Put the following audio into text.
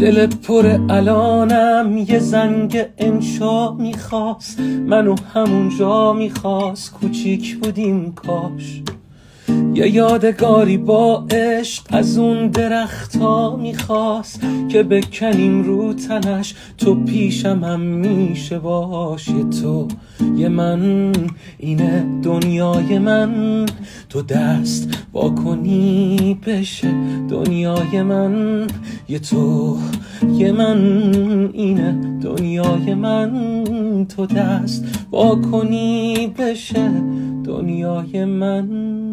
دل پر الانم یه زنگ انشا میخواست، منو همونجا میخواست، کوچیک بودیم کاش. یه یادگاری با عشق از اون درختا میخواست که بکنیم رو تنش، تو پیشم هم میشه باش. یه تو یه من، اینه دنیای من، تو دست واکنی بشه دنیای من. یه تو یه من، اینه دنیای من، تو دست واکنی بشه دنیای من.